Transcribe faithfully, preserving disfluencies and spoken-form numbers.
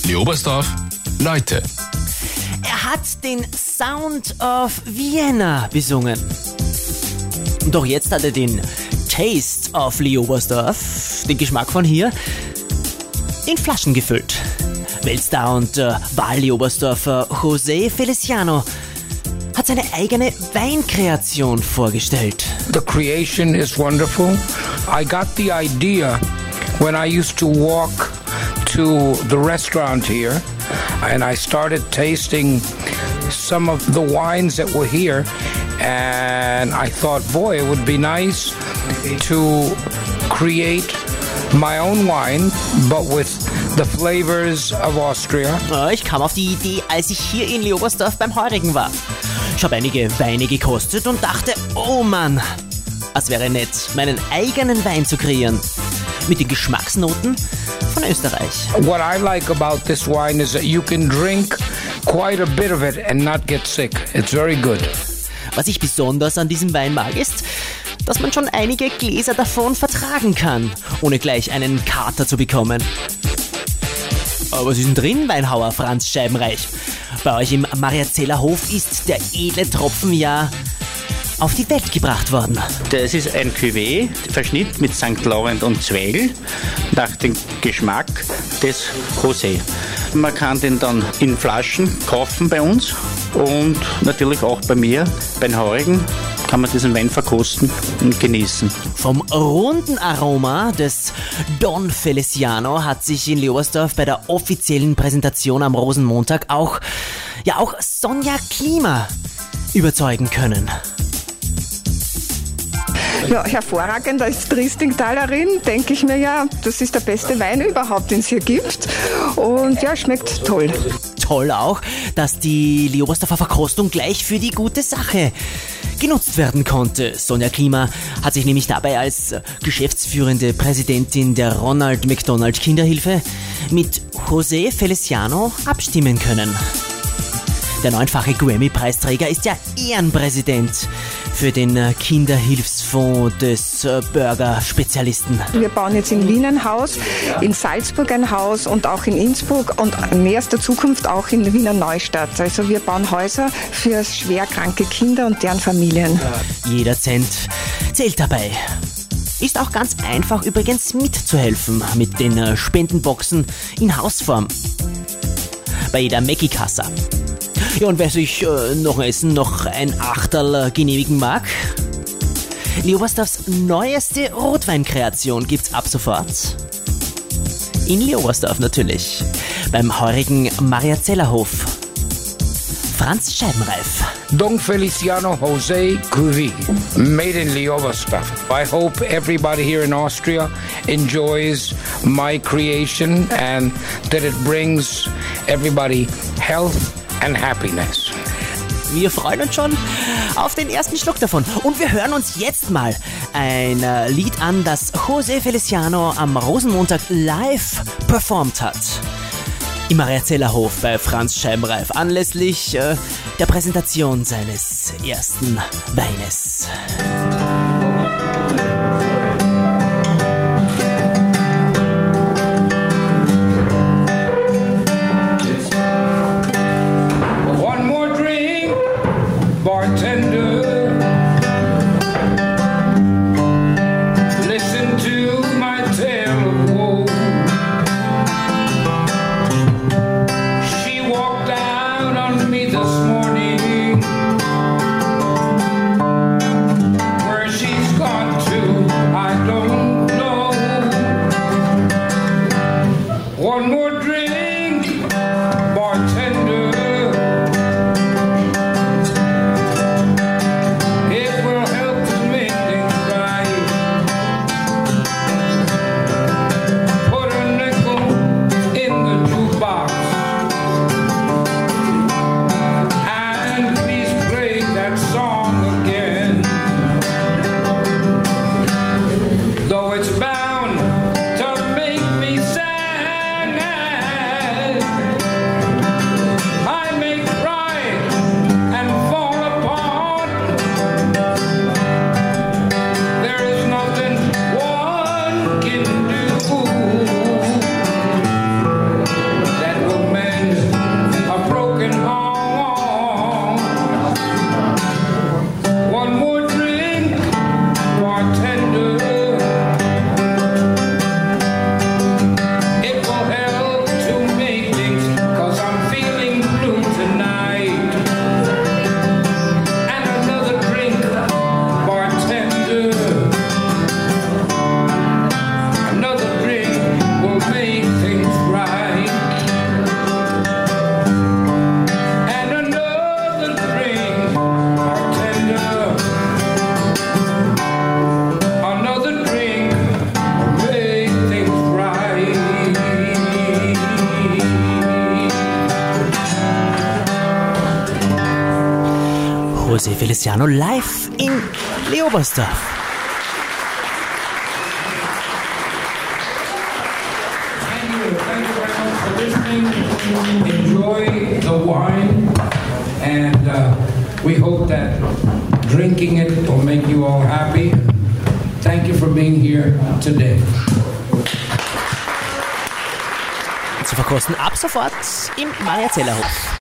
Lee Oberstdorf, Leute. Er hat den Sound of Vienna besungen. Doch jetzt hat er den Taste of Lee Oberstdorf, den Geschmack von hier, in Flaschen gefüllt. Weltstar und äh, Wahl-Lee Oberstdorfer José Feliciano hat seine eigene Weinkreation vorgestellt. The creation is wonderful. I got the idea when I used to walk to the restaurant here and I started tasting some of the wines that were here and I thought, boy, it would be nice to create my own wine, but with the flavors of Austria. Ich kam auf die Idee, als ich hier in Lee Oberstdorf beim Heurigen war. Ich habe einige Weine gekostet und dachte, oh Mann, es wäre nett, meinen eigenen Wein zu kreieren. Mit den Geschmacksnoten von Österreich. What I like about this wine is that you can drink quite a bit of it and not get sick. It's very good. Was ich besonders an diesem Wein mag, ist, dass man schon einige Gläser davon vertragen kann, ohne gleich einen Kater zu bekommen. Aber was ist denn drin, Weinhauer Franz Scheibenreich? Bei euch im Mariazeller Hof ist der edle Tropfen ja auf die Welt gebracht worden. Das ist ein Cuvée, Verschnitt mit Sankt Laurent und Zweigl, nach dem Geschmack des José. Man kann den dann in Flaschen kaufen bei uns und natürlich auch bei mir, bei den Heurigen, kann man diesen Wein verkosten und genießen. Vom runden Aroma des Don Feliciano hat sich in Lee Oberstdorf bei der offiziellen Präsentation am Rosenmontag auch, ja auch Sonja Klima überzeugen können. Ja, hervorragend als Triestingtalerin denke ich mir ja, das ist der beste Wein überhaupt, den es hier gibt. Und ja, schmeckt toll. Toll auch, dass die Lee Oberstdorfer Verkostung gleich für die gute Sache genutzt werden konnte. Sonja Klima hat sich nämlich dabei als geschäftsführende Präsidentin der Ronald McDonald Kinderhilfe mit José Feliciano abstimmen können. Der neunfache Grammy-Preisträger ist ja Ehrenpräsident für den Kinderhilfsfonds des Burger-Spezialisten. Wir bauen jetzt in Wien ein Haus, in Salzburg ein Haus und auch in Innsbruck und in nächster Zukunft auch in Wiener Neustadt. Also wir bauen Häuser für schwerkranke Kinder und deren Familien. Jeder Cent zählt dabei. Ist auch ganz einfach übrigens mitzuhelfen mit den Spendenboxen in Hausform. Bei jeder Mäcki-Kasse. Ja, und wer sich äh, noch Essen noch ein Achterl genehmigen mag, Lee Oberstdorfs neueste Rotweinkreation gibt's ab sofort. In Lee Oberstdorf natürlich. Beim heurigen Mariazeller Hof. Franz Scheibenreif. Don Feliciano José Cuvée, made in Lee Oberstdorf. I hope everybody here in Austria enjoys my creation and that it brings everybody health and happiness. Wir freuen uns schon auf den ersten Schluck davon. Und wir hören uns jetzt mal ein Lied an, das José Feliciano am Rosenmontag live performt hat. Im Mariazeller Hof bei Franz Scheibenreif anlässlich äh, der Präsentation seines ersten Weines. That will José Feliciano live in Leobersdorf. Thank you. Thank you very much for listening. Enjoy the wine, and uh, we hope that drinking it will make you all happy. Thank you for being here today. Zu verkosten ab sofort im Mariazellerhof.